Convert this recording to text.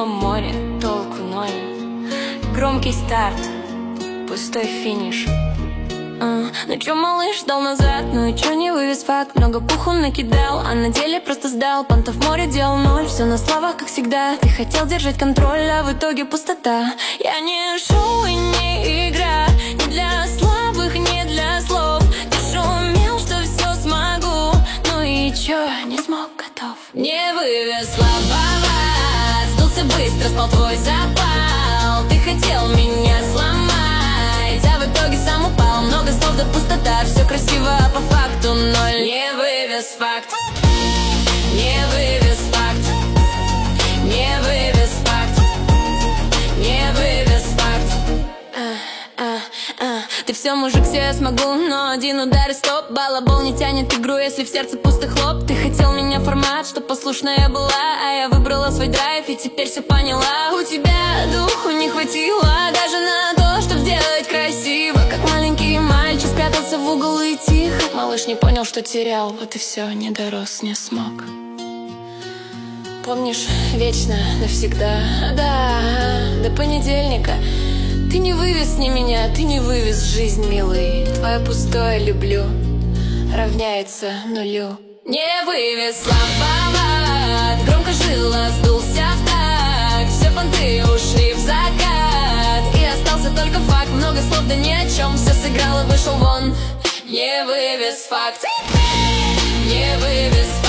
мимо моря, толку ноль. Громкий старт, пустой финиш. Ну чё, малыш, дал назад, ну и чё, не вывез факт. Много пуху накидал, а на деле просто сдал. Понтов в море делал ноль, все на словах, как всегда. Ты хотел держать контроль, а в итоге пустота. Я не шоу и не игра, не для слабых, не для слов. Ты шумел, что все смогу, ну и чё, не смог, готов. Не вывез слабоват, сдулся быстро, спал твой запал. Ты хотел меня сломать, а в итоге сам упал. Много слов да пустота, все красиво, а по факту ноль. Не вывез факт, не вывез факт, не вывез факт, не вывез факт. Ты все, мужик, все я смогу, но один удар и стоп. Балабол не тянет игру, если в сердце пустой хлоп. Ты хотел меня формат, чтоб послушная была, а я выбрала свой драйв и теперь все поняла. У тебя духу не хватило даже на то, чтоб сделать красиво. Как маленький мальчик спрятался в угол и тихо. Малыш не понял, что терял, вот и все, не дорос, не смог. Помнишь, вечно, навсегда, да, до понедельника. Ты не вывез ни меня, ты не вывез жизнь, милый. Твое пустое люблю равняется нулю. Не вывез слабоват, громко жило, сдулся в такт. Все понты ушли в закат, и остался только факт. Много слов, да ни о чем, все сыграл и вышел вон. Не вывез факт, не вывез